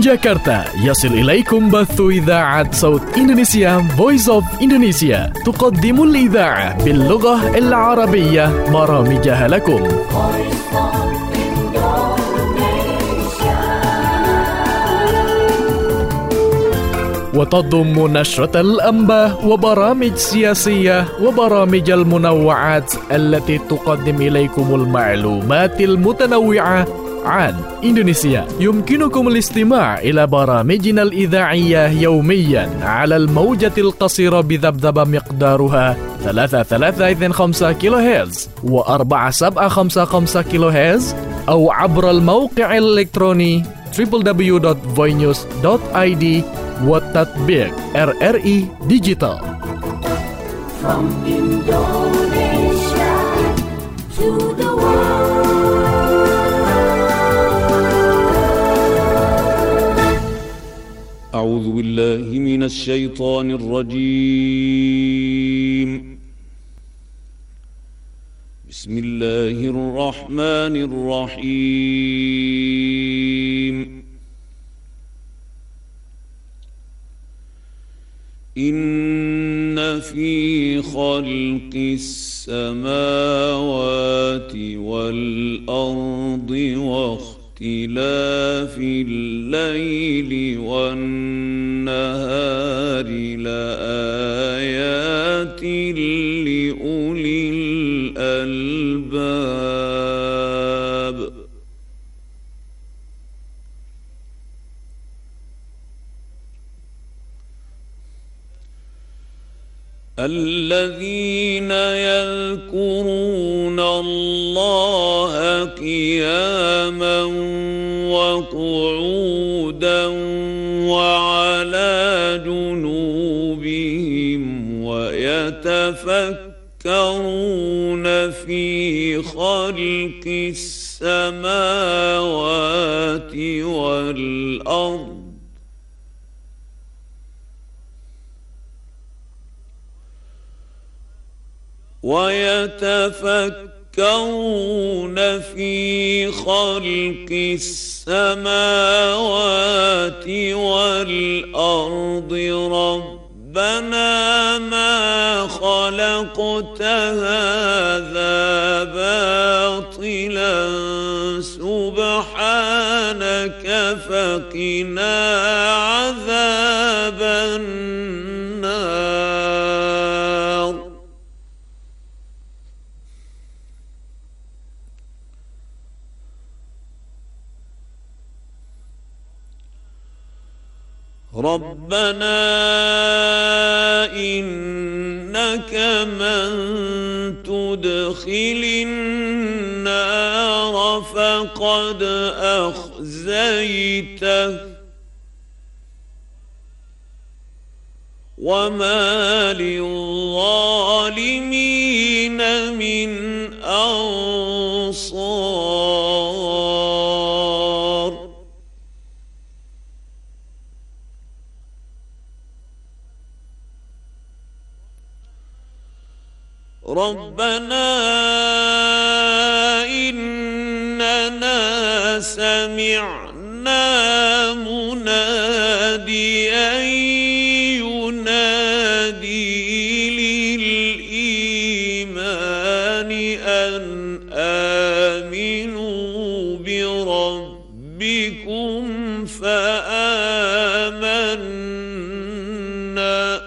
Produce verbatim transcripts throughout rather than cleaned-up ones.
جاكرتا يصل إليكم بث إذاعة صوت إندونيسيا Voice of Indonesia، تقدم الإذاعة باللغة العربية برامجها لكم. وتضم نشرة الأنباء وبرامج سياسية وبرامج المنوعات التي تقدم إليكم المعلومات المتنوعة عن إندونيسيا. يمكنكم الاستماع إلى برامجنا الإذاعية يوميا على الموجة القصيرة بذبذبة مقدارها ثلاثة ثلاثة اثنين خمسة كيلو هرتز وأربعة سبعة خمسة خمسة كيلو هرتز، أو عبر الموقع الإلكتروني دبليو دبليو دبليو دوت voinews دوت آي دي والتطبيق آر آر إي Digital. From Indonesia to the world. أعوذ بالله من الشيطان الرجيم. بسم الله الرحمن الرحيم. إن في خلق السماوات والأرض واختلاف الليل والنهار لآيات لأولي الألباب. الذين يذكرون الله قياما وقعودا وعلى جنوبهم ويتفكرون في خلق السماوات والأرض ويتفكرون في خلق السماوات والأرض ربنا ما خلقت هذا باطلا سبحانك فقنا عذاب النار. ربنا إنك من تدخل النار فقد أخزيته وما للظالمين من أنصار. ربنا إننا سمعنا مناديا ينادي للإيمان أن آمنوا بربكم فآمنا.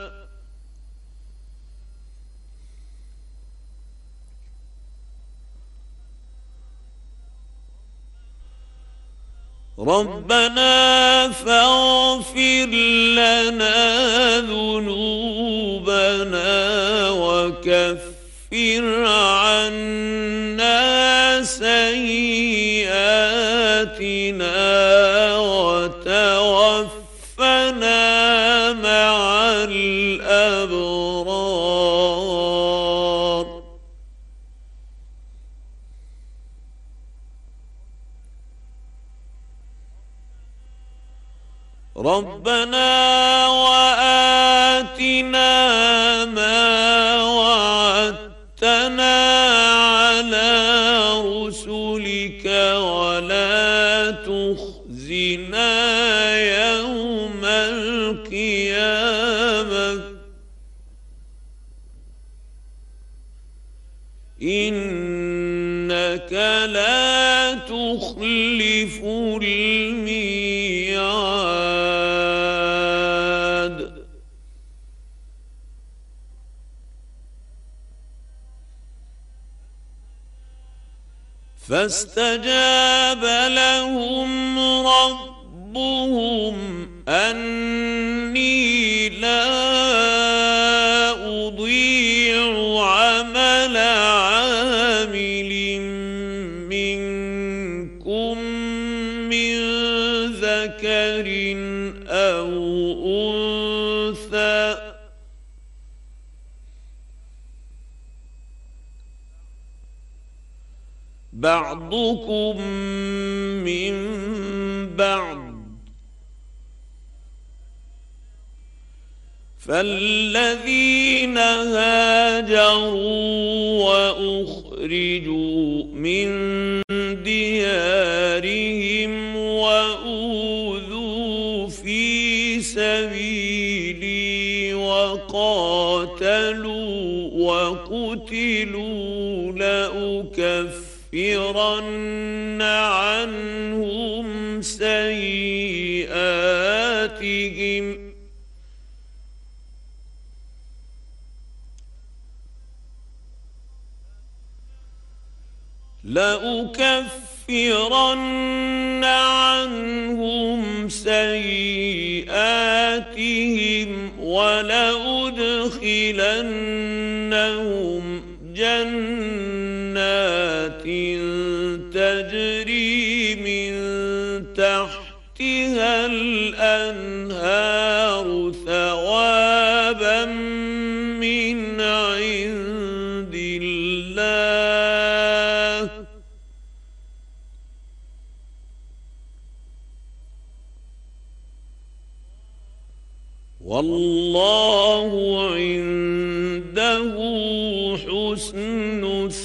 ربنا فاغفر لنا ذنوبنا وكفر عنا سيئاتنا وتوفنا مع الأبرار. ربنا وآتنا ما وعدتنا على رسلك ولا تخزنا إنك لا تخلف الميعاد فاستجاب لهم ربهم أني لا أضيع عمل عامل منكم من ذكر أو أنثى بعضكم من بعض فالذين هاجروا وأخرجوا من ديارهم وأوذوا في سبيلي وقاتلوا وقتلوا لأكفرن عنهم سيئاتهم لأكفرن عنهم سيئاتهم ولأدخلنهم جنات تجري من تحتها الأنهار ثوابا من عند الله والله عنده حسن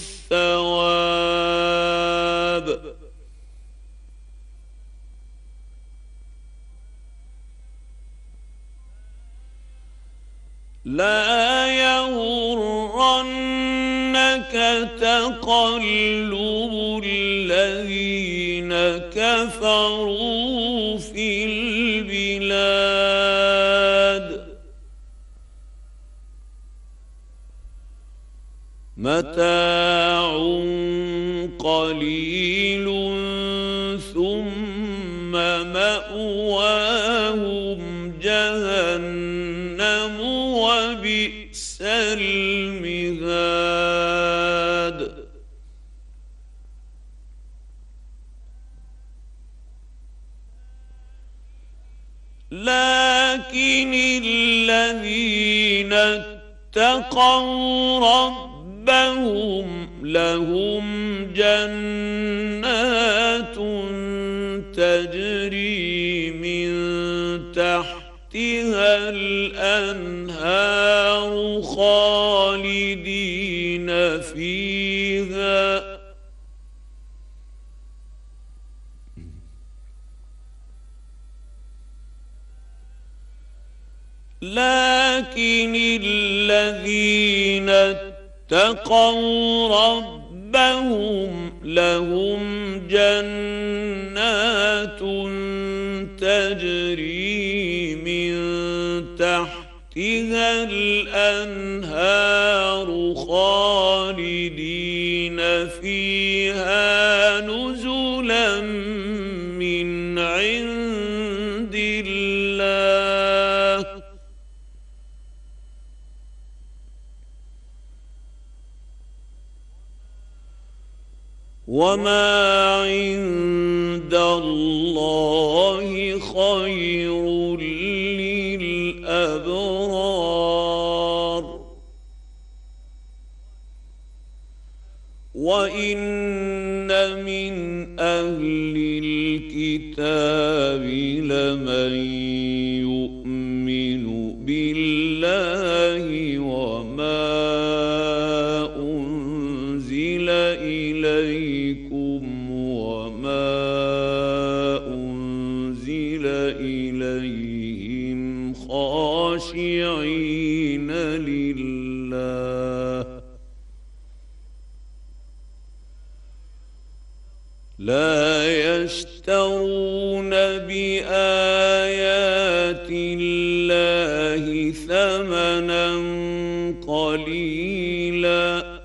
الثواب لا يغرنك تقلب الذين كفروا في البلاد متاع قليل ثم مأواهم جهنم وبئس المهاد لكن الذين اتقوا ربهم لهم جنات تجري من تحتها الأنهار خالدين فيها لكن الذين اتقوا ربهم لهم جنات تجري من تحتها الأنهار خالدين فيها نزلا من عند الله وما عند الله خير للأبرار وإن من أهل الكتاب لمن يؤمن بالله وما أنزل إليكم وما أنزل إليهم خاشعين لله لا يشترون بآيات الله ثمنا قليلا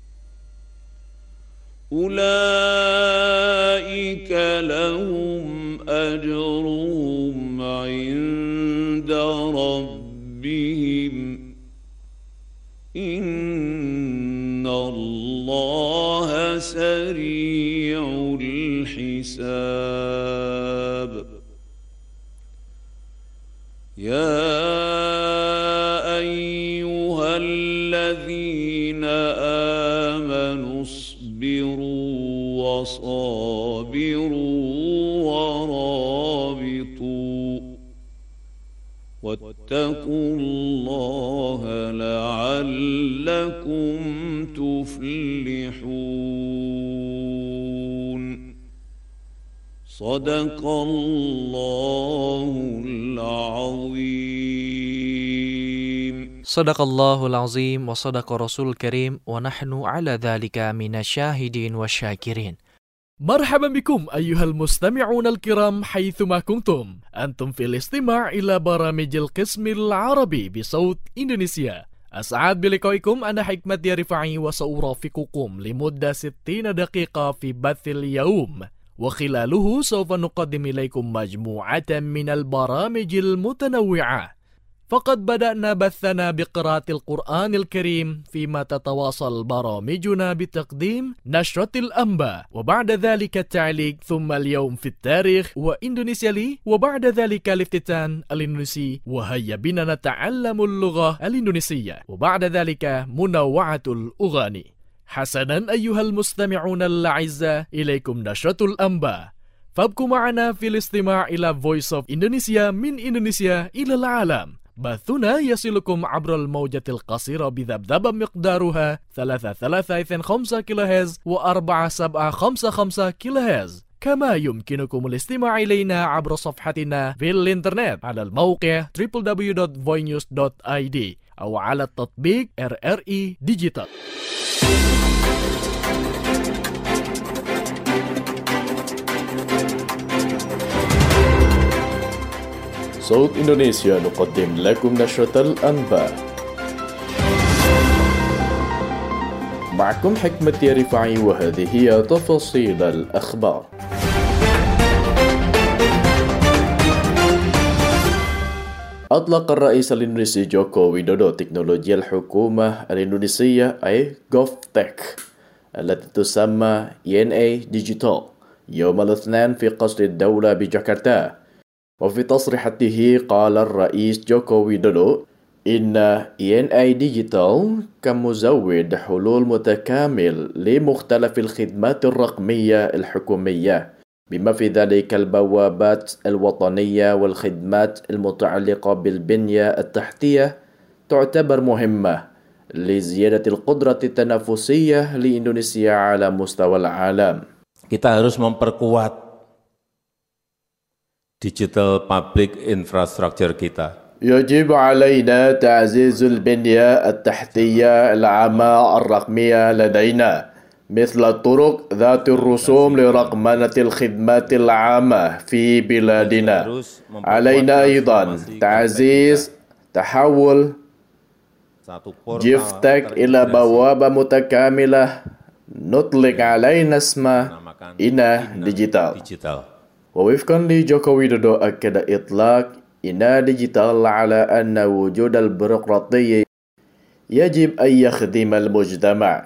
أولئك لهم أجرهم عند ربهم إن الله سريع الحساب يا أيها الذين آمنوا اصبروا وصابروا ورابطوا واتقوا الله لعلكم تفلحون صدق الله العظيم. صدق الله العظيم وصدق رسول الكريم ونحن على ذلك من الشاهدين والشاكرين. مرحبا بكم أيها المستمعون الكرام حيثما كنتم. أنتم في الاستماع إلى برامج القسم العربي بصوت إندونيسيا. أسعد بلقائكم. أنا حكمت رفاعي وسأرافقكم لمدة ستين دقيقة في بث اليوم، وخلاله سوف نقدم إليكم مجموعة من البرامج المتنوعة. فقد بدأنا بثنا بقراءة القرآن الكريم، فيما تتواصل برامجنا بتقديم نشرة الأنباء، وبعد ذلك التعليق، ثم اليوم في التاريخ وإندونيسيا لي، وبعد ذلك الافتتان الإندونيسي وهيا بنا نتعلم اللغة الإندونيسية، وبعد ذلك منوعة الأغاني. حسنا أيها المستمعون الأعزاء، إليكم نشرة الأنباء، فابقوا معنا في الاستماع إلى Voice of Indonesia من إندونيسيا إلى العالم. بثنا يصلكم عبر الموجة القصيرة بذبذبة مقدارها ثلاثة ثلاثة اثنين خمسة كيلو هرتز وأربعة سبعة خمسة خمسة كيلو هرتز. كما يمكنكم الاستماع إلينا عبر صفحتنا في الإنترنت على الموقع دبليو دبليو دبليو دوت فوي نيوز دوت آي دي أو على التطبيق آر آر إي ديجيتال. صوت إندونيسيا نقدم لكم نشرة الأنباء. معكم حكمت رفاعي، وهذه هي تفاصيل الأخبار. أطلق الرئيس الإندونيسي جوكو ويدودو تكنولوجيا الحكومة الإندونيسية أي GovTech التي تسمى إي إن إيه ديجيتال يوم الاثنين في قصر الدولة بجاكرتا. وفي تصريحاته قال الرئيس جوكو ويدودو إن إي إن إيه ديجيتال كمزود حلول متكامل لمختلف الخدمات الرقمية الحكومية، بما في ذلك البوابات الوطنية والخدمات المتعلقة بالبنية التحتية، تعتبر مهمة لزيادة القدرة التنافسية لإندونيسيا على مستوى العالم. Kita harus memperkuat digital public infrastructure kita. يجب علينا تعزيز البنية التحتية العامة الرقمية لدينا، مثل الطرق ذات الرسوم لرقمنة الخدمات العامة في بلادنا. علينا أيضا تعزيز تحول GovTech إلى بوابة متكاملة نطلق علينا اسمها إنا ديجيتال. ووفقا لجوكو ويدودو، أكد إطلاق إنا ديجيتال على أن وجود البيروقراطية يجب أن يخدم المجتمع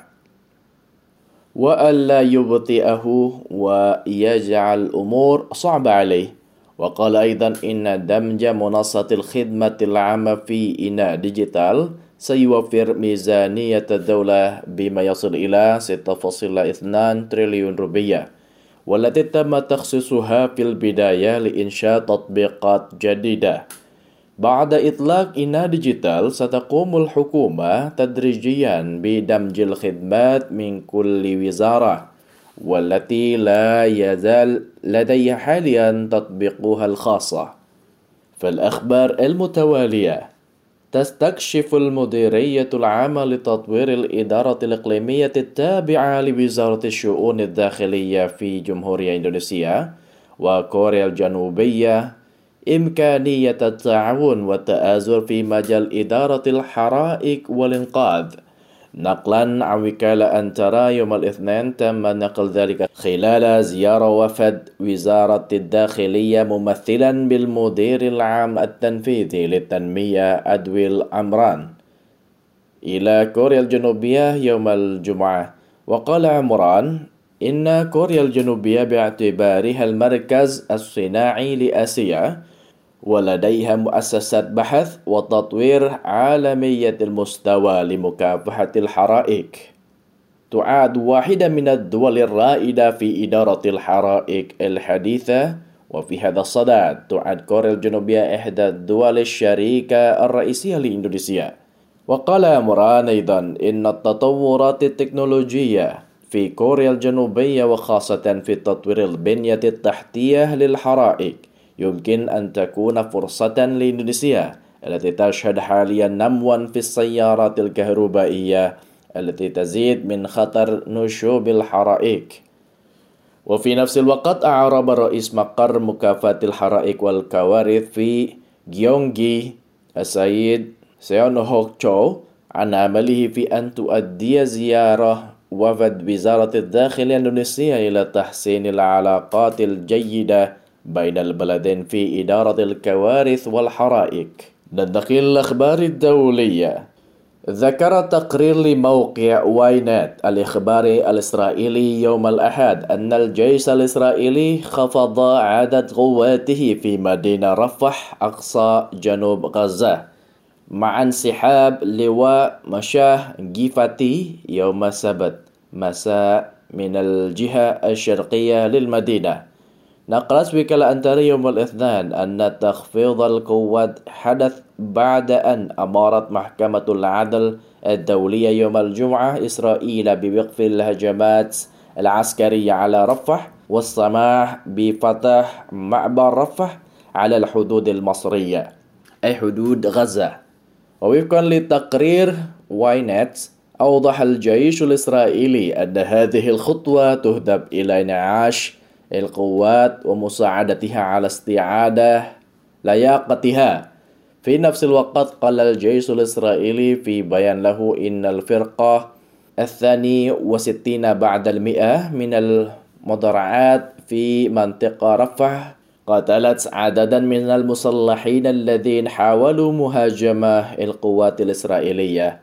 وألا يبطئه ويجعل الأمور صعبة عليه. وقال أيضا إن دمج منصة الخدمة العامة في إنا ديجيتال سيوفر ميزانية الدولة بما يصل إلى ستة فاصلة اثنين تريليون روبية، والتي تم تخصيصها في البداية لإنشاء تطبيقات جديدة. بعد إطلاق إنا ديجيتال، ستقوم الحكومة تدريجيا بدمج الخدمات من كل وزارة، والتي لا يزال لديها حاليا تطبيقها الخاصة. فالأخبار المتوالية تستكشف المديرية العامة لتطوير الإدارة الإقليمية التابعة لوزارة الشؤون الداخلية في جمهورية إندونيسيا وكوريا الجنوبية إمكانية التعاون والتآزر في مجال إدارة الحرائق والإنقاذ. نقلا عن وكالة أنترا يوم الاثنين تم نقل ذلك خلال زيارة وفد وزارة الداخلية ممثلا بالمدير العام التنفيذي للتنمية أدويل عمران إلى كوريا الجنوبية يوم الجمعة. وقال عمران إن كوريا الجنوبية باعتبارها المركز الصناعي لآسيا ولديها مؤسسات بحث وتطوير عالمية المستوى لمكافحة الحرائق، تعد واحدة من الدول الرائدة في إدارة الحرائق الحديثة. وفي هذا الصدد تعد كوريا الجنوبية إحدى الدول الشريكة الرئيسية لإندونيسيا. وقال عمران أيضا إن التطورات التكنولوجية في كوريا الجنوبية وخاصة في تطوير البنية التحتية للحرائق يمكن أن تكون فرصة لإندونيسيا التي تشهد حاليا نموا في السيارات الكهربائية التي تزيد من خطر نشوب الحرائق. وفي نفس الوقت أعرب رئيس مقر مكافحة الحرائق والكوارث في جيونغي السيد سيون هوك تشو عن عمله في أن تؤدي زيارة وفد وزارة الداخلية الإندونيسية إلى تحسين العلاقات الجيدة بين البلدين في إدارة الكوارث والحرائق. ننتقل للأخبار الدولية. ذكر تقرير لموقع واينت الإخباري الإسرائيلي يوم الأحد أن الجيش الإسرائيلي خفض عدد قواته في مدينة رفح أقصى جنوب غزة مع انسحاب لواء مشاه جيفاتي يوم السبت مساء من الجهة الشرقية للمدينة. نقلت وكالة أنترا يوم الاثنين أن تخفيض القوات حدث بعد أن أمرت محكمة العدل الدولية يوم الجمعة إسرائيل بوقف الهجمات العسكرية على رفح والسماح بفتح معبر رفح على الحدود المصرية أي حدود غزة. ووفقا لتقرير واينت أوضح الجيش الإسرائيلي أن هذه الخطوة تهدف إلى إنعاش القوات ومساعدتها على استعادة لياقتها. في نفس الوقت قال الجيش الإسرائيلي في بيان له إن الفرقة الثانية وستين بعد المئة من المدرعات في منطقة رفح قتلت عددا من المسلحين الذين حاولوا مهاجمة القوات الإسرائيلية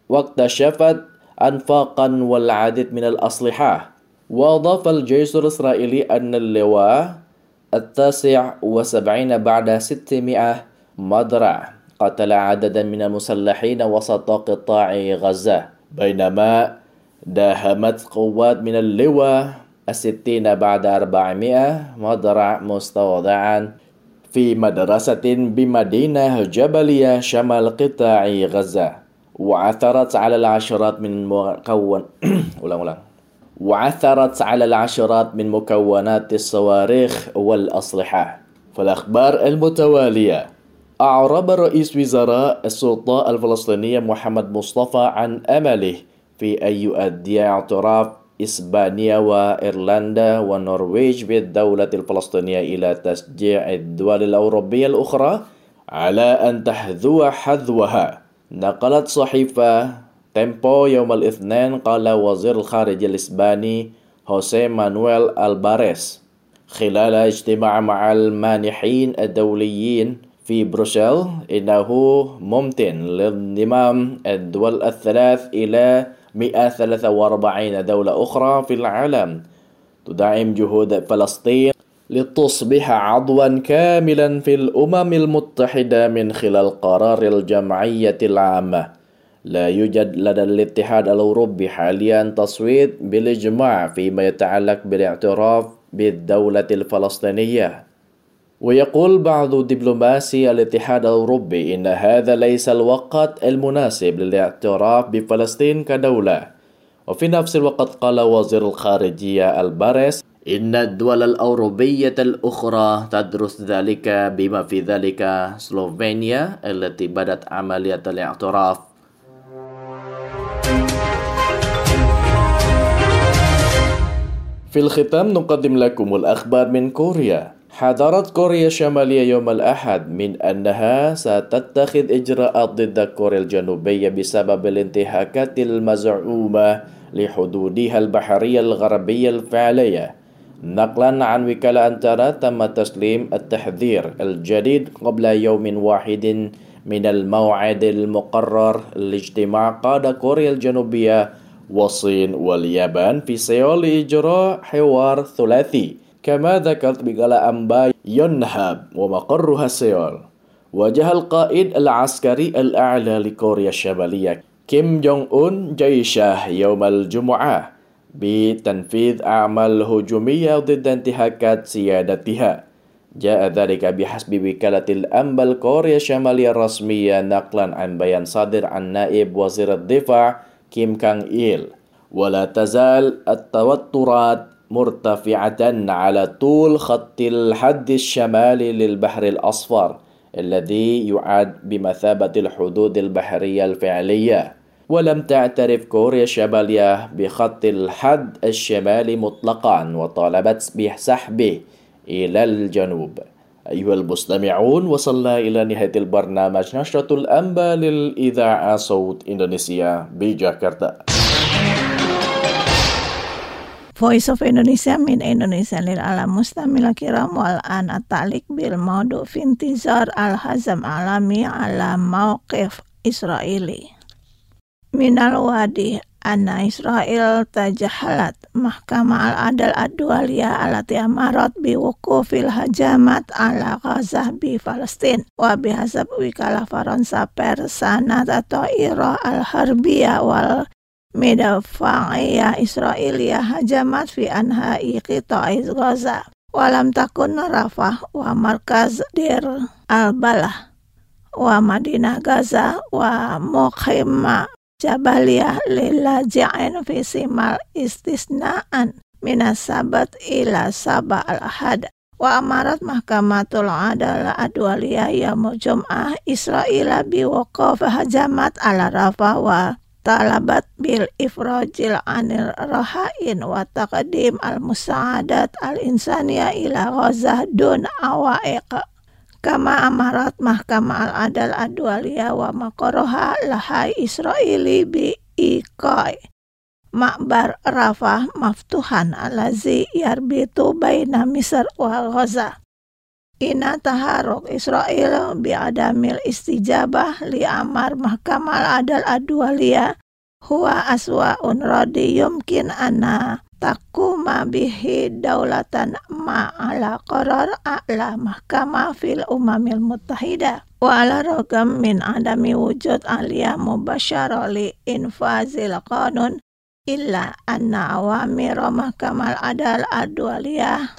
واكتشفت أنفاقا والعديد من الأسلحة. وأضاف الجيش الإسرائيلي أن اللواء التاسع وسبعين بعد ستمائة مدرع قتل عددا من المسلحين وسط قطاع غزة، بينما داهمت قوات من اللواء الستين بعد أربعمائة مدرع مستودعا في مدرسة بمدينة جبلية شمال قطاع غزة، وعثرت على العشرات من مكون وعثرت على العشرات من مكونات الصواريخ والأسلحة. فالأخبار المتوالية. أعرب رئيس وزراء السلطة الفلسطينية محمد مصطفى عن أمله في أن يؤدي اعتراف إسبانيا وإيرلندا والنرويج بالدولة الفلسطينية إلى تشجيع الدول الأوروبية الأخرى على أن تحذو حذوها. نقلت صحيفة تيمبو يوم الاثنين قال وزير الخارجية الإسباني خوسيه مانويل ألباريس خلال اجتماع مع المانحين الدوليين في بروسل إنه ممكن لانضمام الدول الثلاث إلى مئة وثلاثة وأربعين دولة أخرى في العالم تدعم جهود فلسطين لتصبح عضوا كاملا في الأمم المتحدة من خلال قرار الجمعية العامة. لا يوجد لدى الاتحاد الأوروبي حاليا تصويت بالإجماع فيما يتعلق بالاعتراف بالدولة الفلسطينية. ويقول بعض دبلوماسي الاتحاد الأوروبي إن هذا ليس الوقت المناسب للاعتراف بفلسطين كدولة. وفي نفس الوقت قال وزير الخارجية ألباريس إن الدول الأوروبية الأخرى تدرس ذلك بما في ذلك سلوفينيا التي بدأت عملية الاعتراف. في الختام نقدم لكم الأخبار من كوريا. حذرت كوريا الشمالية يوم الأحد من أنها ستتخذ إجراءات ضد كوريا الجنوبية بسبب الانتهاكات المزعومة لحدودها البحرية الغربية الفعلية. نقلا عن وكالة أنتارا تم تسليم التحذير الجديد قبل يوم واحد من الموعد المقرر لاجتماع قادة كوريا الجنوبية والصين واليابان في سيول لإجراء حوار ثلاثي. كما ذكرت وكالة أنباء يونهاب ومقرها سيول، وجه القائد العسكري الأعلى لكوريا الشمالية كيم جونغ أون جيشه يوم الجمعة بتنفيذ أعمال هجومية ضد انتهاكات سيادتها. جاء ذلك بحسب وكالة الأنباء الكوريا الشمالية الرسمية نقلا عن بيان صادر عن نائب وزير الدفاع كيم كانغ إيل. ولا تزال التوترات مرتفعة على طول خط الحد الشمالي للبحر الأصفر الذي يعد بمثابة الحدود البحرية الفعلية. ولم تعترف كوريا الشمالية بخط الحد الشمالي مطلقا وطالبت بسحبه إلى الجنوب. أيها المستمعون، وصلنا إلى نهاية البرنامج نشرة الأنباء للإذاعة صوت إندونيسيا بجاكرتا. Voice of Indonesia min Indonesia lil alam mustamil kiram wal an atalik bil maudu fintizar al hazam alami ala mauqif Israeli. Minal wadi anna Israel tajahalat mahkamah al-adal ad-dualiyah alati amarat biwukufil hajamat ala Gaza bi Palestin wa bihasab wikalah Faransa Persanat atau Ira al-Harbiyah wal Midafa'iyah Israeliyah hajamat fi anha'i qita'i Gaza walam takun Rafah wa markaz Dir al-Balah wa Madinah Gaza wa Mukhimah Jabaliyah lillaji'in fi simal istisna'an minasabat ila sabah al-ahad wa amarat mahkamatul adal adwaliyah yaumul jum'ah Israel biwaqaf hajamat ala Rafah wa talabat bil ifrajil anil rahain wa taqdim al musaadat al insaniyah ila Gaza dun awaiq kama amarat mahkamah al adal adwaliyah wa maqaraha lahai Israeli bi iqai ma'bar Rafah maftuhan alazi yarbitu baina Misr wa Gaza. Ina taharuk Israel bi'adamil istijabah li amar mahkamah adal adwaliyah huwa aswa'un radi yumkin anna takuma bihi daulatan ma'ala qarar a'la mahkamah fil umamil muttahidah wa ala ragam min adami wujud aliyah mubasyara li infazil qanun illa anna awamir mahkamah adal adwaliyah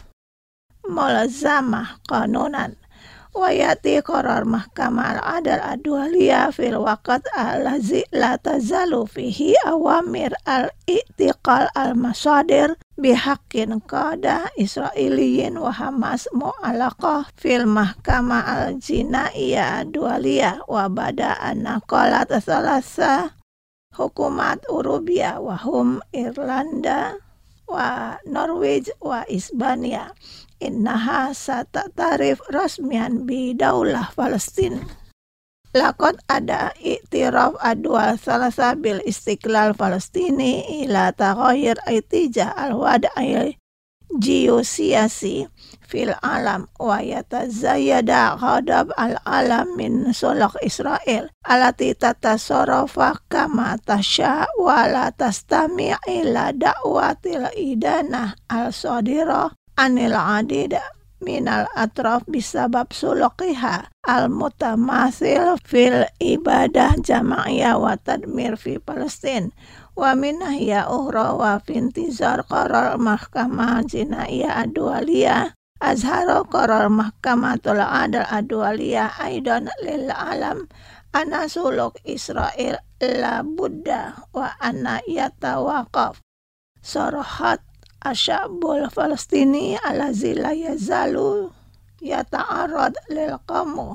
mulazamah qanunan wa yati qarar mahkamah al-adal adwaliyah fil waqt allazi la tazalu fihi awamir al-i'tiqal al-masadir bihaqqin qada Israeliyin wa Hamas mu'alaqah fil mahkamah al-jinaiyah adwaliyah wa bada'an naqalat salasa hukumat Urubia wa hum Irlanda wa Norway wa Isbania innaha satatarif rasmian bi daulah Palestin. Lakot ada iktiraf adwal salasa bil istiqlal Palestini ila taghayir itijah al-wad'i geosiasi fil alam wa yatazayyada ghadab al-alam min sulh Israel alati tatasarrafa kama tasha wa la tastami' ila da'watil idanah al-sadira anil adida minal atraf bisabab suluqiha al-mutamathil fil ibadah jama'iyah wa tadmir fi Palestin wa minahya uhra wa fintizar qarar mahkamah jinaiyah adwaliyah azhara qarar mahkamatul adal adwaliyah aidan lil alam anna suluk Israel la budda wa anna yatawaqaf sarahat asyabul Falastini alazi la yazalu yata'arad lil qamu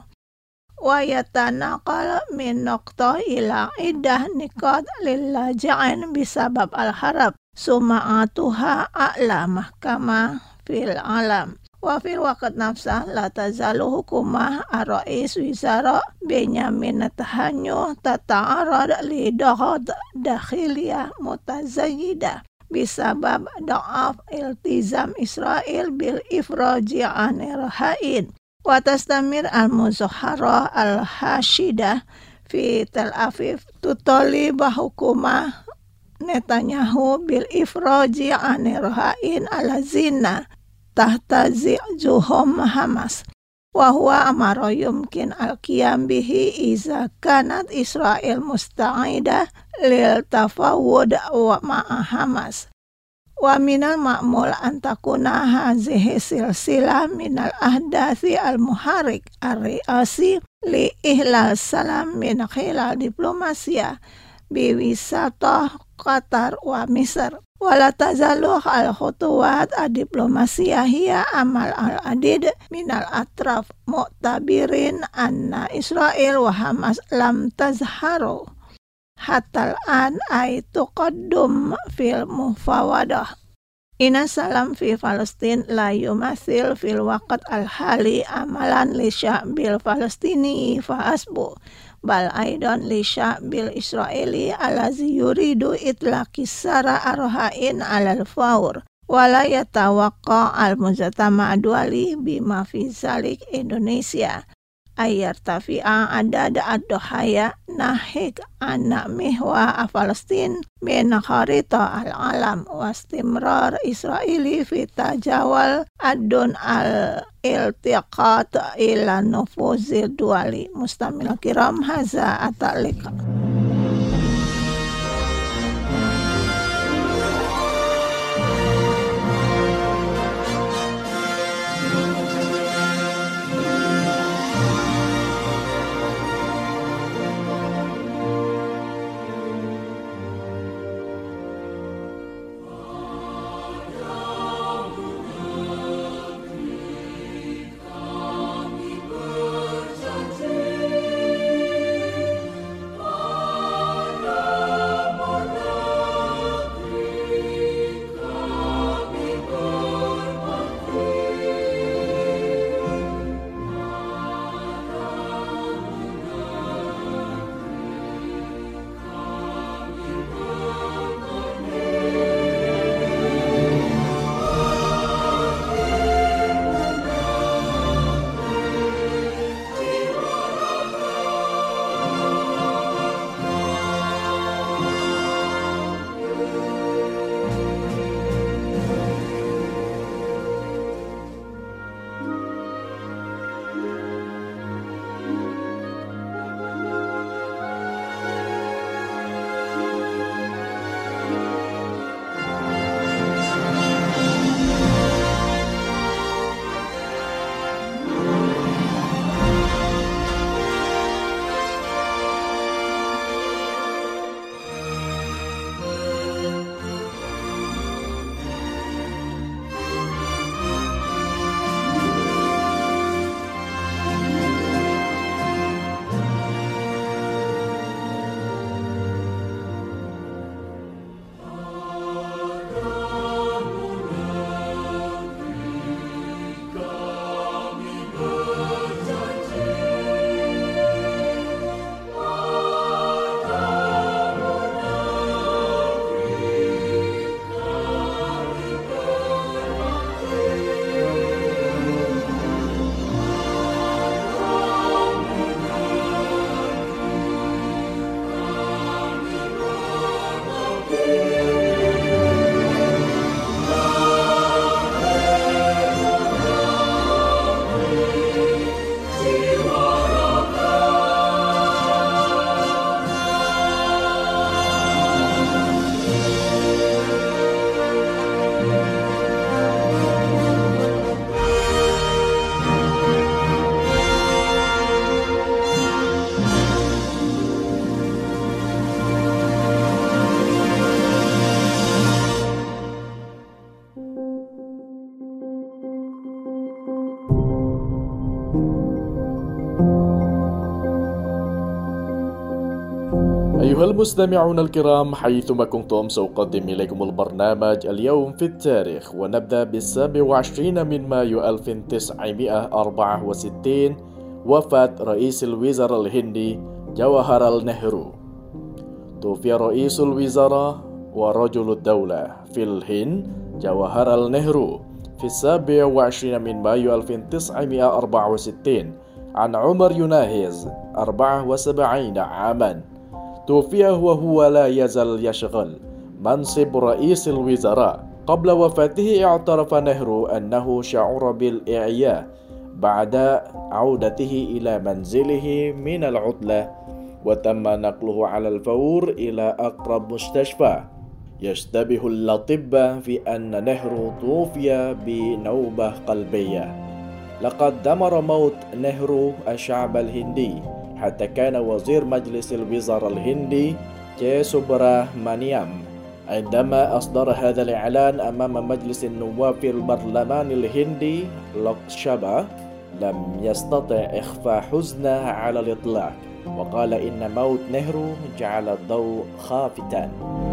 wa yatanaqal min naqta ila iddah niqad lil laji'in bisabab al-harab suma'atuha a'la mahkamah fil alam wa fil waqt nafsah la tazalu hukumah ar-rais wizara Benyamin Netanyahu tata'arad li daghat dakhiliyah mutazayyidah bisabab da'af iltizam Israel bil ifraji anir haid wa tastamir al-muzahara al-hashidah fi Tel Aviv tutalib hukumah Netanyahu bil ifraji anir haid ala zina tahta zi'juhum Hamas wa huwa amara yumkin al-qiyam bihi iza kanat Israel musta'ida lil tafawud wa ma'a Hamas wa minal ma'mul antakuna hazihi silsilah minal ahdathi al-muharik ar-riasi li ihlal salam min khilal diplomasia biwisatah Qatar wa Misr wala tazalu al-khutuwat ad-diplomasiyah hiya amal al-adid minal atraf mu'tabirin anna Israel wa Hamas lam tazharu hatta al-an ay tuqaddum fil mufawadah. Inna salam fi Palestin la yumathil fil waqt al-hali amalan li sya'bil Palestini fa asbu bal aidan li sya'bil Israeli alazi yuridu itlaqis sara arhain alal faur wala yatawaqqa al-muzatama duali bima fi zalik Indonesia ayar tafi'a adada ad-dohaya nahik anak mihwa Palestin min kharita al-alam wa istimrar Israeli fi tajawal adun al-iltiqat ila nufuzil duali. Mustamil kiram haza atalik. Oh المستمعون الكرام، حيثما كنتم سأقدم إليكم البرنامج اليوم في التاريخ، ونبدأ بالسابع والعشرين من مايو ألف وتسعمائة وأربعة وستين، وفاة رئيس الوزراء الهندي جواهرلال نهرو. توفي رئيس الوزراء ورجل الدولة في الهند جواهرلال نهرو في السابع والعشرين من مايو ألف وتسعمائة وأربعة وستين عن عمر يناهز أربعة وسبعين عاما. توفي وهو لا يزال يشغل منصب رئيس الوزراء. قبل وفاته اعترف نهرو أنه شعر بالإعياء بعد عودته إلى منزله من العطلة، وتم نقله على الفور إلى أقرب مستشفى. يشتبه الأطباء في أن نهرو توفي بنوبة قلبية. لقد دمر موت نهرو الشعب الهندي، حتى كان وزير مجلس الوزراء الهندي كي سوبرامانيام عندما أصدر هذا الإعلان أمام مجلس النواب في البرلمان الهندي لوك سبا لم يستطع إخفاء حزنه على الإطلاق، وقال إن موت نهرو جعل الضوء خافتا.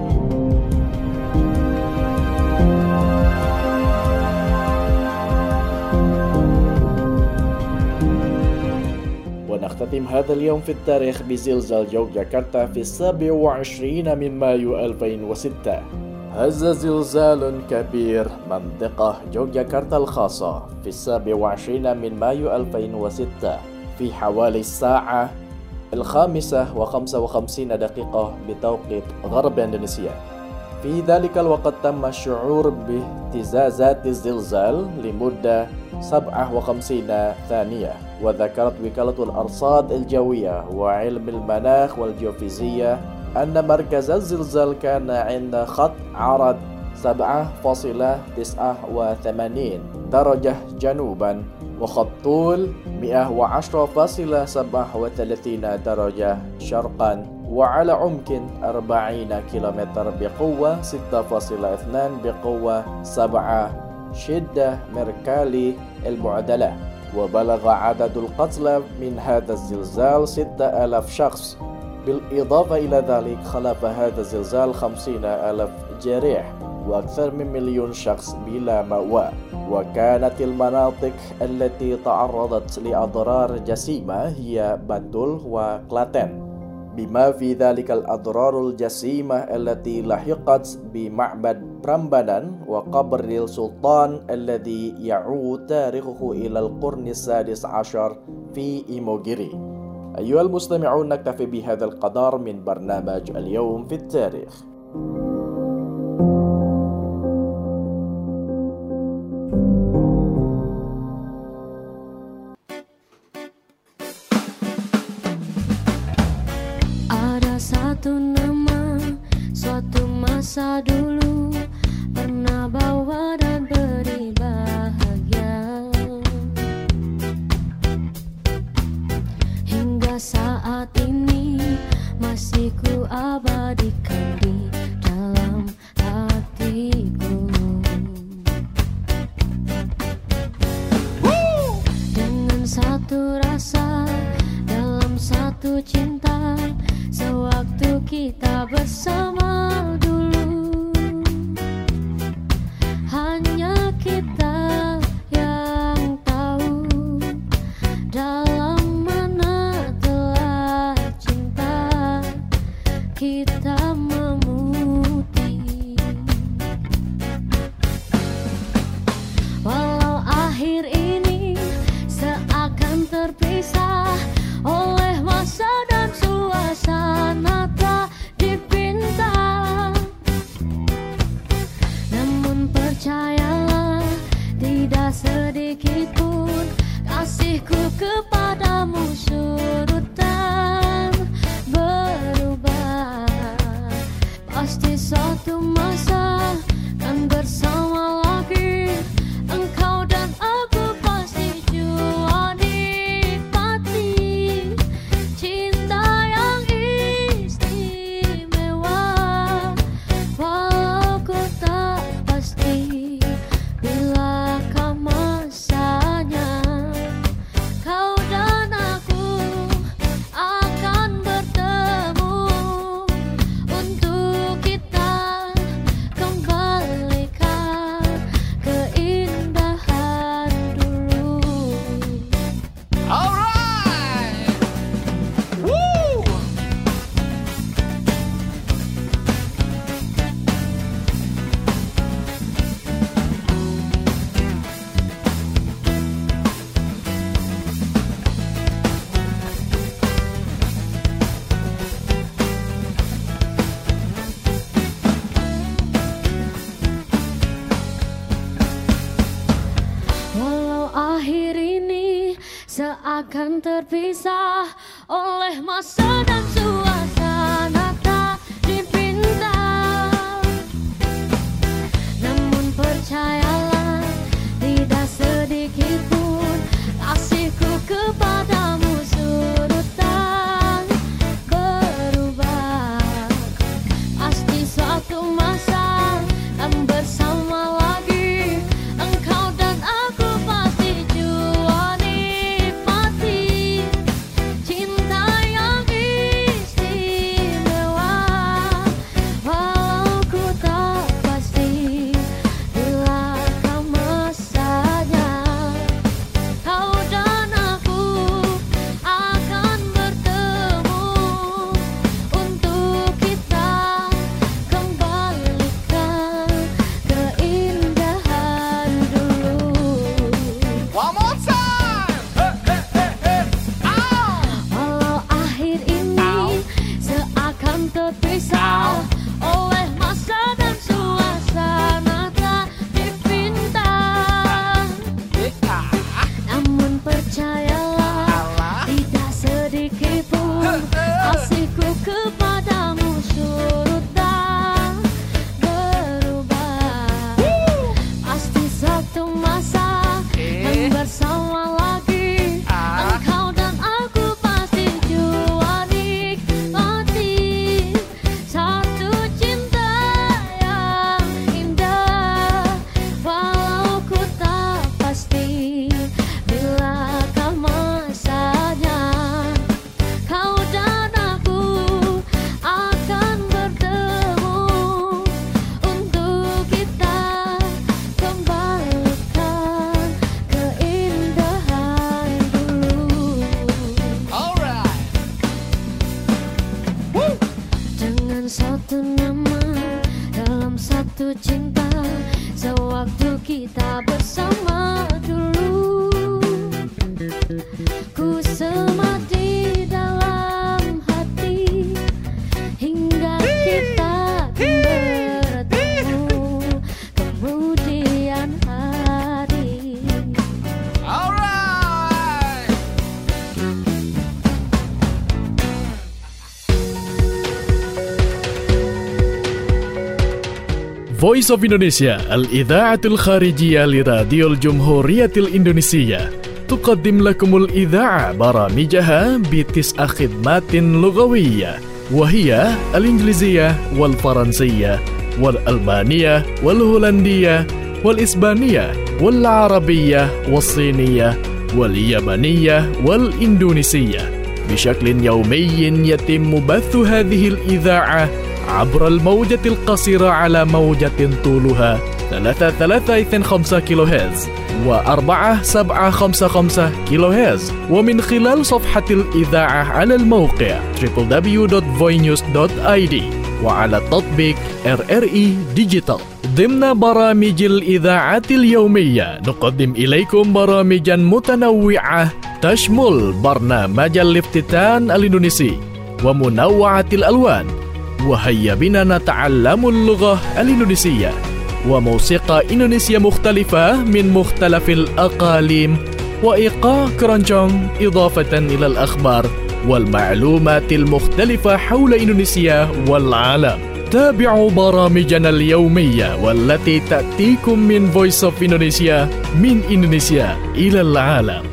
ونختتم هذا اليوم في التاريخ بزلزال يوغياكرتا في السابع والعشرين من مايو ألفين وستة. هز زلزال كبير منطقة يوغياكرتا الخاصة في السابع والعشرين من مايو ألفين وستة في حوالي الساعة الخامسة وخمسة وخمسين دقيقة بتوقيت غرب إندونيسيا. في ذلك الوقت تم الشعور باهتزازات الزلزال لمدة سبعة وخمسين ثانية. وذكرت وكالة الأرصاد الجوية وعلم المناخ والجيوفيزياء أن مركز الزلزال كان عند خط عرض سبعة فاصلة تسعة وثمانين درجة جنوبا، وخط طول مئة وعشرة فاصلة سبعة وثلاثين درجة شرقا، وعلى عمق أربعين كيلومتر بقوة ستة فاصلة اثنين بقوة سبعة شدة ميركالي المعدلة. وبلغ عدد القتلى من هذا الزلزال ستة آلاف شخص. بالإضافة إلى ذلك خلف هذا الزلزال خمسين ألف جريح وأكثر من مليون شخص بلا مأوى. وكانت المناطق التي تعرضت لأضرار جسيمة هي بنتول وكلاتن، بما في ذلك الأضرار الجسيمة التي لحقت بمعبد برامبانان وقبر السلطان الذي يعود تاريخه إلى القرن السادس عشر في إيموغيري. أيها المستمعون، نكتفي بهذا القدر من برنامج اليوم في التاريخ. Satu nama, suatu masa dulu pernah bawa dan beri bahagia, hingga saat ini masih ku abadikan di dalam hatiku. Dengan satu rasa dalam satu cinta, sewaktu kita bersama dulu, hanya kita yang tahu dalam mana telah cinta kita memutih. Walau akhir ini seakan terpisah oleh masa dan suasana tak dipinta, namun percayalah tidak sedikit pun kasihku kepadamu surut dan berubah. Pasti suatu masa kan bersama lagi, engkau dan aku pasti jua nikmati cinta yang istimewa. Walau ku tak pasti bilakah masanya, kau dan aku akan bertemu seakan terpisah oleh masa dan suasana tak dipinta. Namun percayalah, tidak sedikit pun kasihku kepadamu surut tak berubah. Pasti suatu masa dan bersama lagi, engkau dan aku pasti jua nikmati cinta yang istimewa. Walau ku tak pasti bilakah masanya, kau dan aku akan bertemu untuk kita kembalikan keindahan dulu. Walau akhir ini seakan terpisah oleh masa dan suasana tak dipinta. Namun percayalah, tidak sedikit pun kasihku kepadamu surut tak berubah. Pasti suatu masa dan bersama lagi, engkau dan aku pasti jua nikmati satu cinta yang indah. Walau ku tak pasti bilakah masanya, kau dan aku akan bertemu untuk kita kembalikan keindahan dulu. Dengan satu nama dalam satu cinta, sewaktu kita bersama dulu, ku semat di dalam hati hingga kita bertemu kemudian hari. Voice of Indonesia, al-idha'atul kharijiyah لراديو الجمهورية الإندونيسية تقدم لكم الإذاعة برامجها بتسع خدمات لغوية، وهي الإنجليزية والفرنسية والألمانية والهولندية والإسبانية والعربية والصينية واليابانية والإندونيسية. بشكل يومي يتم بث هذه الإذاعة عبر الموجة القصيرة على موجة طولها ثلاثة ثلاثة اثنين خمسة كيلو هرتز وأربعة سبعة خمسة خمسة كيلو هرتز، ومن خلال صفحة الإذاعة على الموقع دبليو دبليو دبليو دوت فوي نيوز دوت آي دي وعلى تطبيق آر آر إي ديجيتال. ضمن برامج الإذاعة اليومية نقدم إليكم برامجا متنوعة تشمل برنامج الافتتان الإندونيسي ومنوعة الألوان، وهيا بنا نتعلم اللغة الإندونيسية، وموسيقى إندونيسية مختلفة من مختلف الأقاليم، وإيقاع كرونجونج، إضافة إلى الأخبار والمعلومات المختلفة حول إندونيسيا والعالم. تابعوا برامجنا اليومية والتي تأتيكم من Voice of Indonesia من إندونيسيا إلى العالم.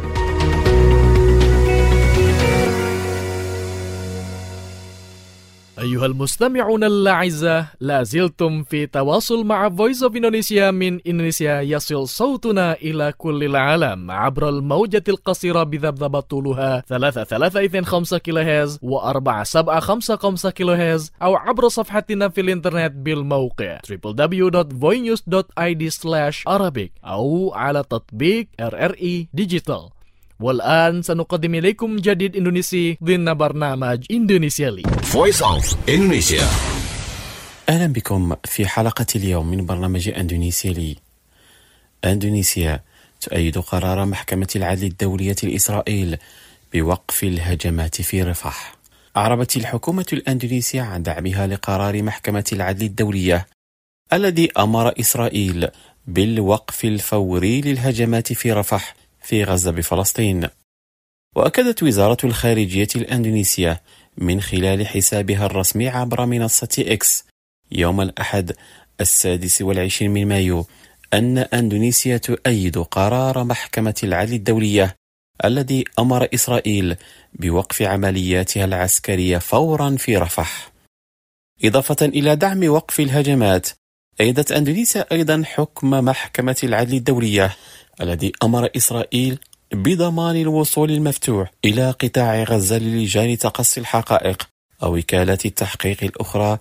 أيها المستمعون الأعزاء، لا زلتم في تواصل مع Voice of Indonesia من إندونيسيا. يصل صوتنا إلى كل العالم عبر الموجة القصيرة بذبذبة طولها ثلاثة ثلاثة اثنين خمسة كيلو هرتز وأربعة سبعة خمسة خمسة كيلو هرتز، أو عبر صفحتنا في الإنترنت بالموقع دبليو دبليو دبليو دوت فوي نيوز دوت آي دي سلاش أرابيك، أو على تطبيق آر آر إي ديجيتال. والآن سنقدم إليكم جديد إندونيسي ضمن برنامج إندونيسيالي. Voice of Indonesia. أهلا بكم في حلقة اليوم من برنامج إندونيسيالي. إندونيسيا تؤيد قرار محكمة العدل الدولية لإسرائيل بوقف الهجمات في رفح. أعربت الحكومة الإندونيسية عن دعمها لقرار محكمة العدل الدولية الذي أمر إسرائيل بالوقف الفوري للهجمات في رفح في غزة بفلسطين. وأكدت وزارة الخارجية الأندونيسية من خلال حسابها الرسمي عبر منصة إكس يوم الأحد السادس والعشرين من مايو أن أندونيسيا تؤيد قرار محكمة العدل الدولية الذي أمر إسرائيل بوقف عملياتها العسكرية فورا في رفح. إضافة إلى دعم وقف الهجمات، أيدت أندونيسيا أيضا حكم محكمة العدل الدولية الذي أمر إسرائيل بضمان الوصول المفتوح إلى قطاع غزة للجان تقصي الحقائق أو وكالات التحقيق الأخرى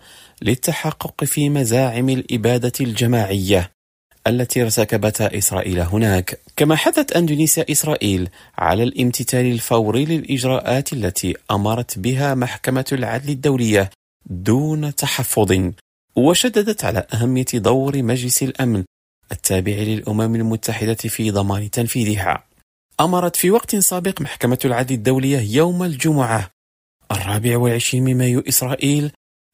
للتحقق في مزاعم الإبادة الجماعية التي ارتكبتها إسرائيل هناك. كما حثت أندونيسيا إسرائيل على الامتثال الفوري للإجراءات التي أمرت بها محكمة العدل الدولية دون تحفظ، وشددت على أهمية دور مجلس الأمن التابع للأمم المتحدة في ضمان تنفيذها. أمرت في وقت سابق محكمة العدل الدولية يوم الجمعة الرابع والعشرين من مايو إسرائيل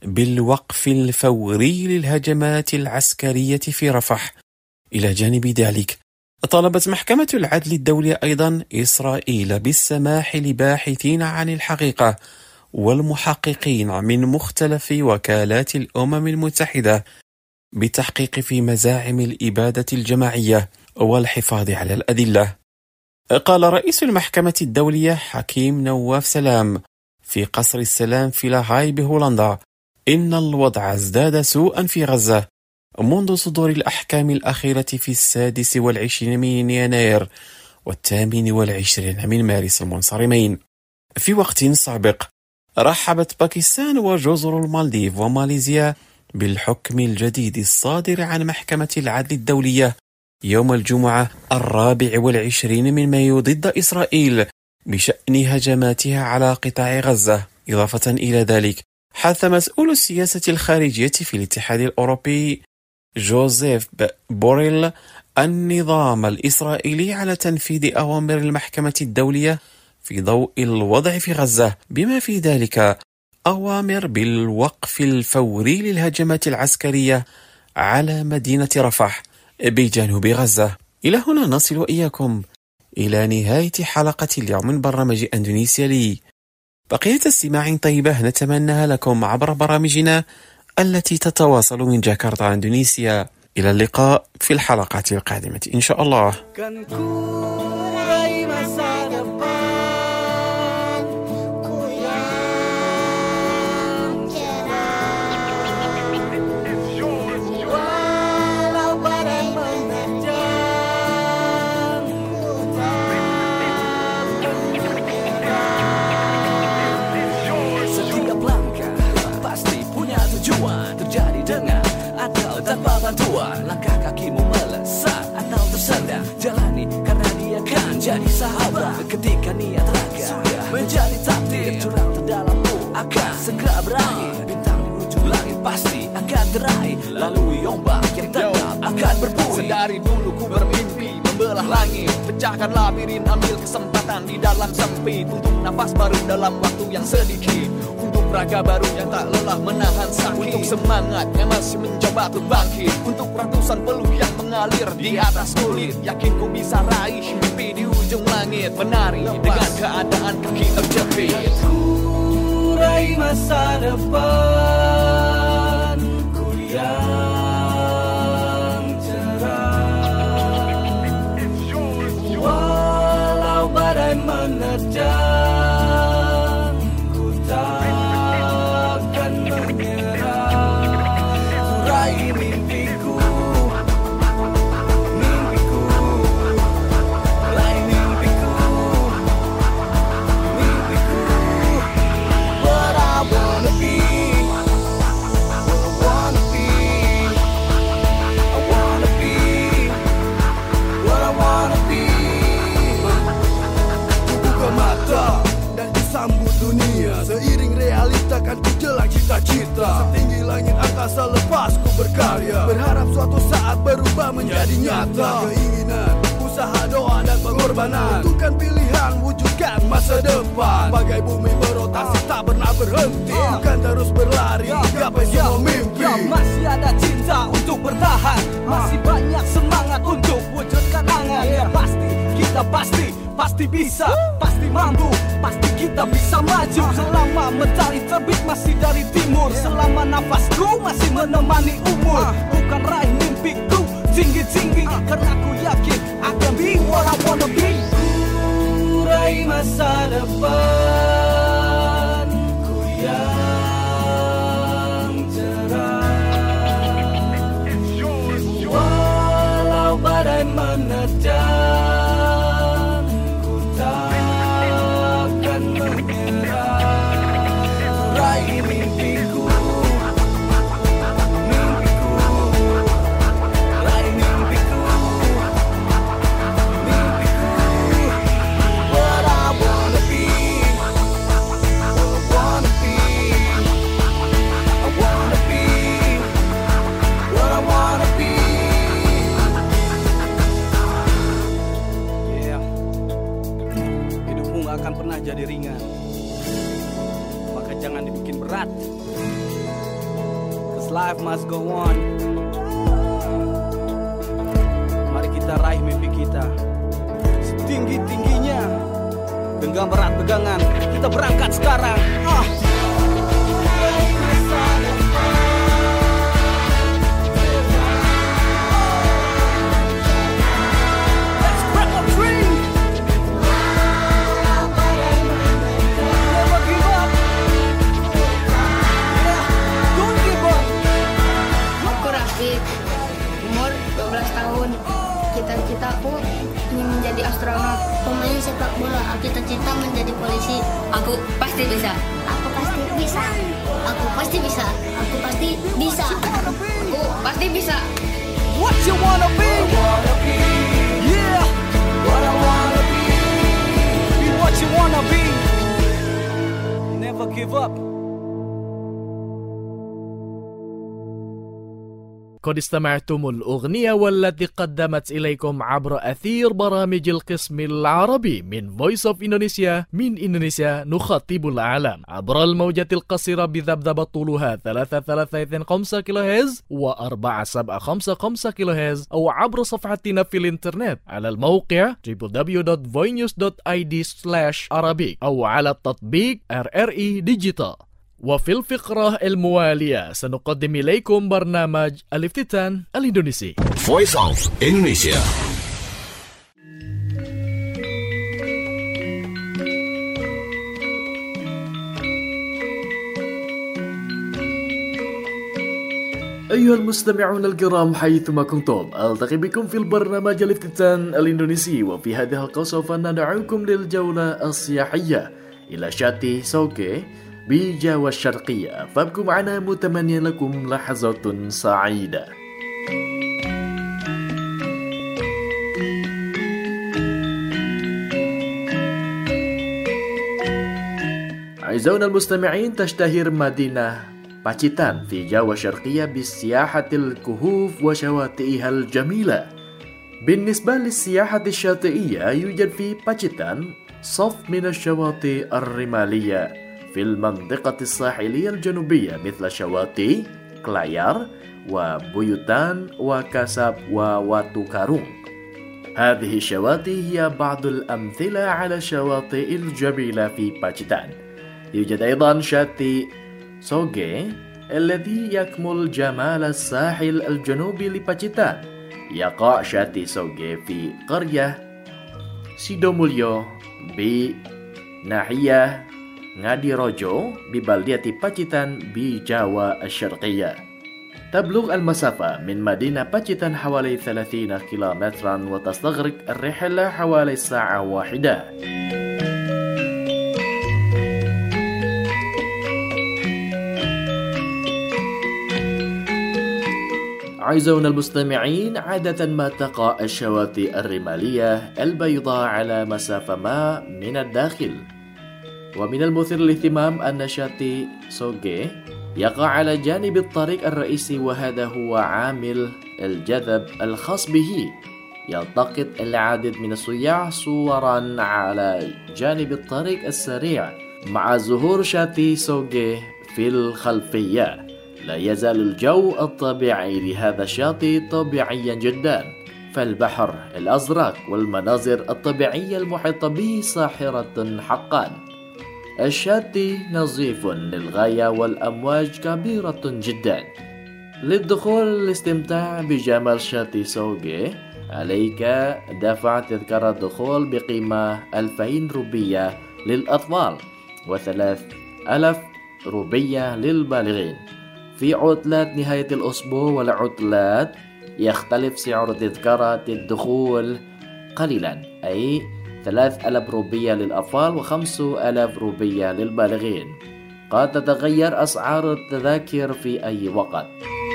بالوقف الفوري للهجمات العسكرية في رفح. إلى جانب ذلك، طالبت محكمة العدل الدولية أيضا إسرائيل بالسماح لباحثين عن الحقيقة والمحققين من مختلف وكالات الأمم المتحدة بالتحقيق في مزاعم الإبادة الجماعية والحفاظ على الأدلة. قال رئيس المحكمة الدولية حكيم نواف سلام في قصر السلام في لاهاي بهولندا إن الوضع ازداد سوءا في غزة منذ صدور الأحكام الأخيرة في السادس والعشرين من يناير والثامن والعشرين من مارس المنصرمين. في وقت سابق رحبت باكستان وجزر المالديف وماليزيا بالحكم الجديد الصادر عن محكمة العدل الدولية يوم الجمعة الرابع والعشرين من مايو ضد إسرائيل بشأن هجماتها على قطاع غزة. إضافة إلى ذلك، حث مسؤول السياسة الخارجية في الاتحاد الأوروبي جوزيف بوريل النظام الإسرائيلي على تنفيذ أوامر المحكمة الدولية في ضوء الوضع في غزة، بما في ذلك أوامر بالوقف الفوري للهجمات العسكرية على مدينة رفح بجنوب غزة. إلى هنا نصل وإياكم إلى نهاية حلقة اليوم من برنامج أندونيسيا لي. بقية استماع طيبة نتمناها لكم عبر برامجنا التي تتواصل من جاكرتا إندونيسيا. إلى اللقاء في الحلقات القادمة إن شاء الله. Langkah kakimu melesat atau tersandar, jalani karena dia kan jadi sahabat. Ketika niat raga menjadi takdir, jurang terdalammu akan segera berakhir. Bintang di ujung langit pasti akan terakhir, lalui ombak yang tetap akan berbunyi. Sedari dulu ku bermimpi membelah langit, pecahkan labirin, ambil kesempatan di dalam sempit untuk nafas baru dalam waktu yang sedikit, untuk raga baru yang tak lelah menahan sakit, untuk semangat yang masih mencoba untuk bangkit, untuk ratusan peluh yang mengalir di atas kulit. Yakin ku bisa raih mimpi di ujung langit, menari dengan keadaan kaki terjepit. Ku raih masa depan ku yang cerah, walau badai menerjang ku takkan menyerah. Ku raih mimpiku, mimpiku, raih mimpiku, mimpiku. What I wanna be, what I wanna be, I wanna be, what I wanna be. Ku buka mata dan disambut dunia, seiring realita kan ku jelang cita-cita. Setinggi langit angkasa lepas ku berkarya, berharap suatu saat berubah menjadi nyata. Keinginan, usaha, doa dan pengorbanan, tentukan pilihan, wujudkan masa depan. Bagai bumi berotasi tak pernah berhenti, bukan terus berlari gapai semua mimpi. Masih ada cinta untuk bertahan, masih banyak semangat untuk wujudkan angan. Pasti, kita pasti, pasti pasti bisa, pasti mampu, pasti kita bisa maju. Selama mentari terbit masih dari timur, selama nafasku masih menemani umur. Bukan raih mimpiku tinggi-tinggi, karena ku yakin I can be what I wanna be. Ku raih masa depan ku yang cerah, walau badai menerjang, ku takkan menyerah. Ku raih mimpiku, mimpiku, raih mimpiku, mimpiku. What I wanna be, what I wanna be, I wanna be, what I wanna be. Yeah, hidupmu gak akan pernah jadi ringan, maka jangan dibikin berat. Cause life must go on. Mari kita raih mimpi kita setinggi-tingginya. Genggam berat pegangan, kita berangkat sekarang. Ah. Let's grab a dream. Never give up. Yeah, don't give up. Aku Rafid, umur dua belas tahun. Cita-citaku ingin menjadi astronot, pemain sepak bola. Cita-cita menjadi polisi. Aku pasti bisa. Aku pasti bisa. Aku pasti bisa. Aku pasti bisa. Aku pasti bisa. What you wanna be? Yeah, what I wanna be. Be what you wanna be. Never give up. قد استمعتم الأغنية والتي قدمت إليكم عبر أثير برامج القسم العربي من Voice of Indonesia. من إندونيسيا نخاطب العالم عبر الموجة القصيرة بذبذبة طولها ثلاثة ثلاثة اثنين خمسة كيلو هرتز وأربعة سبعة خمسة خمسة كيلو هرتز، أو عبر صفحتنا في الإنترنت على الموقع دبليو دبليو دبليو دوت voinews دوت آي دي سلاش Arabic، أو على التطبيق آر آر إي ديجيتال. وفي الفقرة الموالية سنقدم إليكم برنامج الافتتان الإندونيسي. Voice of Indonesia. أيها المستمعون الكرام حيثما كنتم، ألتقي بكم في البرنامج الافتتان الإندونيسي. وفي هذه الحلقة سوف ندعوكم للجولة السياحية إلى شاطئ سوغي بجاوة الشرقية، فابقوا معنا متمنيا لكم لحظات سعيدة. أعزائنا المستمعين، تشتهر مدينة باجيتان في جاوة الشرقية بالسياحة الكهوف وشواطئها الجميلة. بالنسبة للسياحة الشاطئية، يوجد في باجيتان صف من الشواطئ الرمالية في المنطقة الساحلية الجنوبية، مثل شواطئ كلايار وبيوتان وكاساب وواتو كارونغ. هذه الشواطئ هي بعض الأمثلة على الشواطئ الجميلة في باجيتان. يوجد أيضا شاطئ سوغي الذي يكمل جمال الساحل الجنوبي لباجيتان. يقع شاطئ سوغي في قرية سيدوموليو بناحية Ngadirojo ببلدية باجيتان بجاوة الشرقية. تبلغ المسافة من مدينة باجيتان حوالي ثلاثين كيلومترا، وتستغرق الرحلة حوالي ساعة واحدة. أعزائنا المستمعين، عادة ما تقع الشواطئ الرمالية البيضاء على مسافة ما من الداخل، ومن المثير للاهتمام أن شاطئ سوغي يقع على جانب الطريق الرئيسي، وهذا هو عامل الجذب الخاص به. يلتقط العديد من السياح صورا على جانب الطريق السريع مع ظهور شاطئ سوغي في الخلفية. لا يزال الجو الطبيعي لهذا الشاطئ طبيعيا جدا، فالبحر الأزرق والمناظر الطبيعية المحيطة به ساحرة حقا. الشاطئ نظيف للغاية والأمواج كبيرة جدا. للدخول والاستمتاع بجمال شاطئ سوغي عليك دفع تذكرة دخول بقيمة ألفين روبية للأطفال وثلاث ألف روبية للبالغين. في عطلات نهاية الأسبوع والعطلات يختلف سعر تذكرة الدخول قليلا، أي ثلاث ألاف روبية للأطفال وخمس ألاف روبية للبالغين. قد تتغير أسعار التذاكر في أي وقت.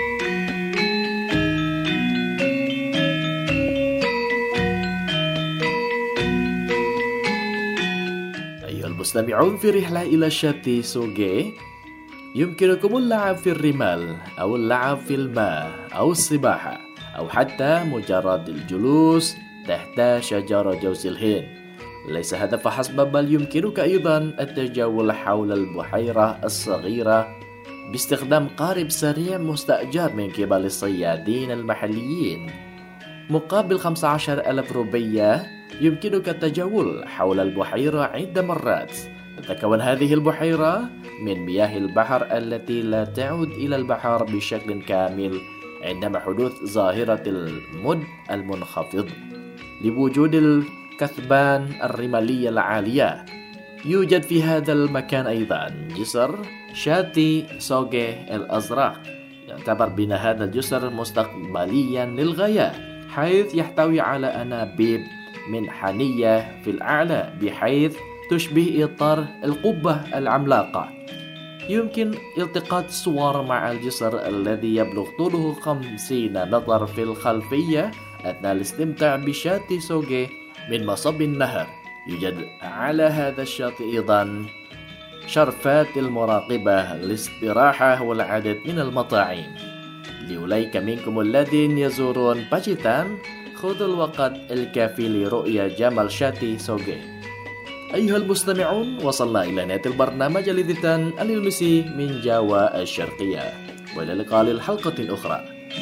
أيها المستمعون، في رحلة إلى شاطئ سوغي يمكنكم اللعب في الرمال أو اللعب في الماء أو السباحة أو حتى مجرد الجلوس تحت شجرة جوز الهند. ليس هذا فحسب، بل يمكنك أيضا التجول حول البحيرة الصغيرة باستخدام قارب سريع مستأجر من قبل الصيادين المحليين. مقابل خمسة عشر ألف روبية يمكنك التجول حول البحيرة عدة مرات. تتكون هذه البحيرة من مياه البحر التي لا تعود إلى البحر بشكل كامل عندما حدوث ظاهرة المد المنخفض لوجود الكثبان الرمالية العالية. يوجد في هذا المكان أيضا جسر شاطئ سوغي الأزرق. يعتبر بناء هذا الجسر مستقبليا للغاية، حيث يحتوي على أنابيب منحنية في الأعلى بحيث تشبه إطار القبة العملاقة. يمكن التقاط صور مع الجسر الذي يبلغ طوله خمسين متر في الخلفية أثناء الاستمتاع بشاطئ سوغي من مصب النهر. يوجد على هذا الشاطئ أيضا شرفات المراقبة للاستراحة والعديد من المطاعم. لأولئك منكم الذين يزورون باجيتان، خذوا الوقت الكافي لرؤية جمال شاطئ سوغي. أيها المستمعون، وصلنا إلى نهاية البرنامج الإذاعي الإندونيسي من جاوا الشرقية، وإلى اللقاء للحلقة أخرى.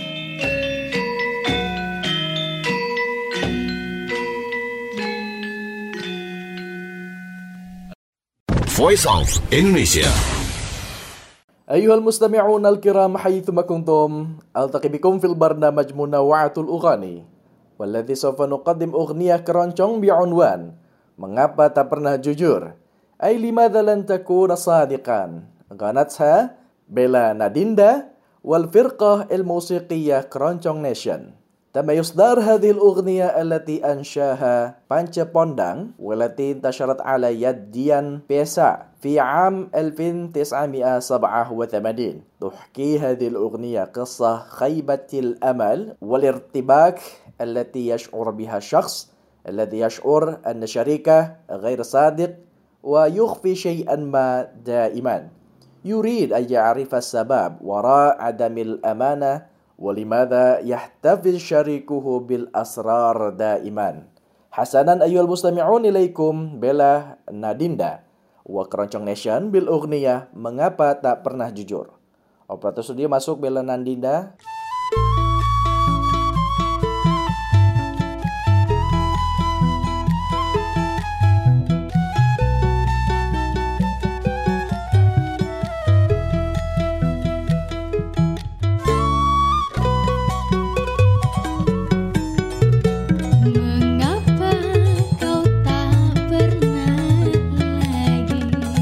Voice of Indonesia. أيها المستمعون الكرام حيثما كنتم، ألتقي بكم في البرنامج منوعة الأغاني، والذي سوف نقدم أغنية keroncong بعنوان Mengapa tak pernah jujur? أي لماذا لن تكون صادقا؟ غنتها بلا ناديندا والفرقة الموسيقية كرونشونج نيشن. تم إصدار هذه الأغنية التي أنشاها بانشا بوندang والتي انتشرت على يد ديان بيسا في عام ألف وتسعمائة وسبعة وثمانين. تحكي هذه الأغنية قصة خيبة الأمل والارتباك التي يشعر بها الشخص الذي يشعر أن شريكه غير صادق ويخفي شيئا ما دائما. يريد أن يعرف السبب وراء عدم الأمانة ولماذا يحتفظ شريكه بالأسرار دائما. حسنا أيها المستمعون، إليكم بلا ناديندا وكرونشونج نيشن بالأغنية Mengapa Tak Pernah Jujur. Operator studio masuk Bella Nandinda.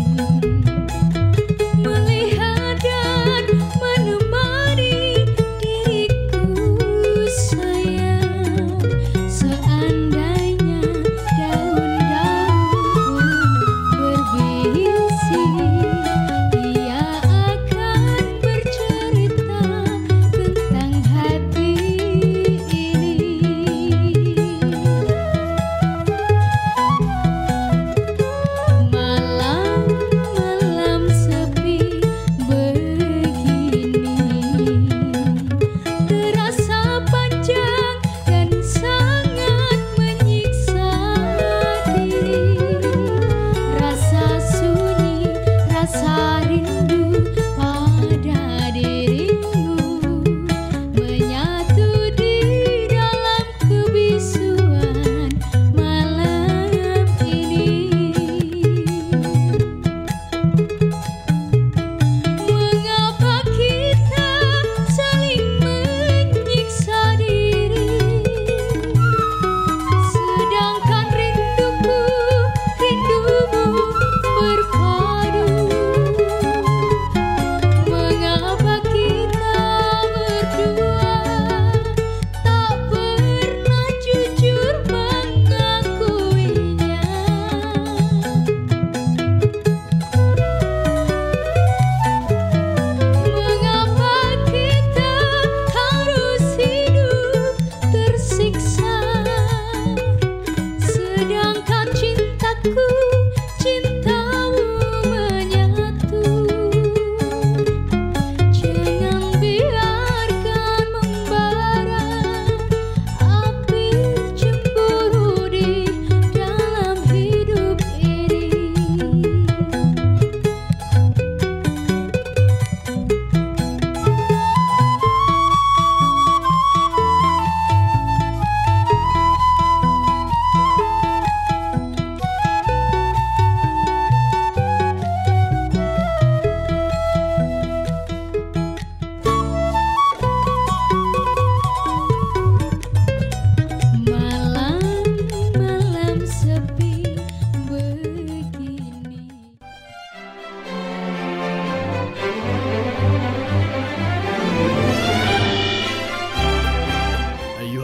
Melihat dan menemani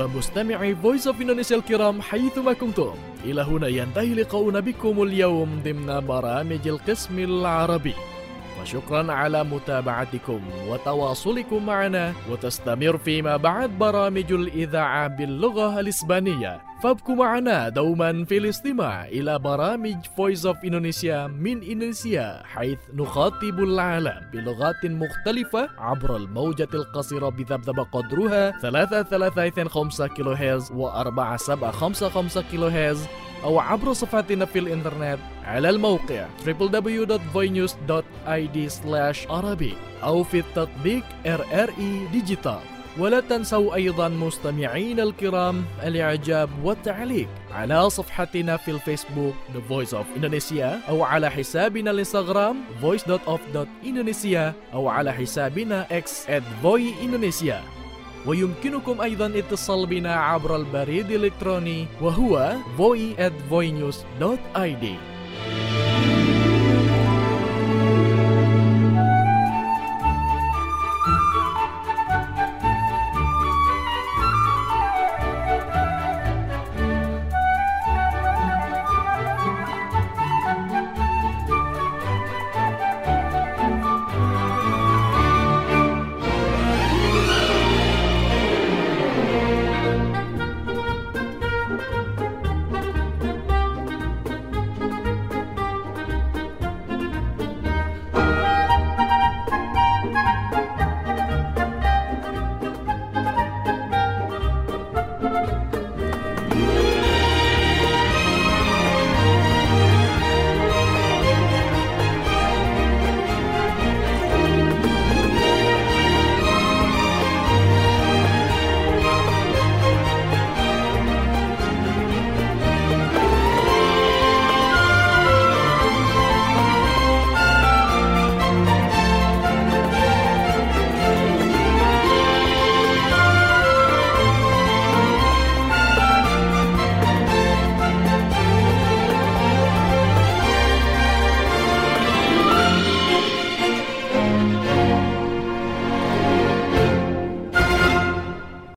مستمعي Voice of Indonesia الكرام حيثما كنتم، إلى هنا ينتهي لقاؤنا بكم اليوم ضمن برامج القسم العربي. وشكرا على متابعتكم وتواصلكم معنا، وتستمر فيما بعد برامج الإذاعة باللغة الإسبانية. فابقوا معنا دوما في الاستماع إلى برامج Voice of Indonesia من إندونيسيا، حيث نخاطب العالم بلغات مختلفة عبر الموجة القصيرة بذبذب قدرها ثلاثة ثلاثة اثنين خمسة كيلو هرتز وأربعة سبعة خمسة خمسة كيلو هرتز، أو عبر صفحتنا في الإنترنت على الموقع دبليو دبليو دبليو دوت فوي نيوز دوت آي دي سلاش عربي، أو في التطبيق آر آر إي ديجيتال. ولا تنسوا أيضا مستمعين الكرام الإعجاب والتعليق على صفحتنا في الفيسبوك The Voice of Indonesia، أو على حسابنا الانستغرام voice دوت اوف دوت indonesia، أو على حسابنا X at voy indonesia. ويمكنكم أيضا اتصال بنا عبر البريد الإلكتروني وهو voy at voy news دوت آي دي.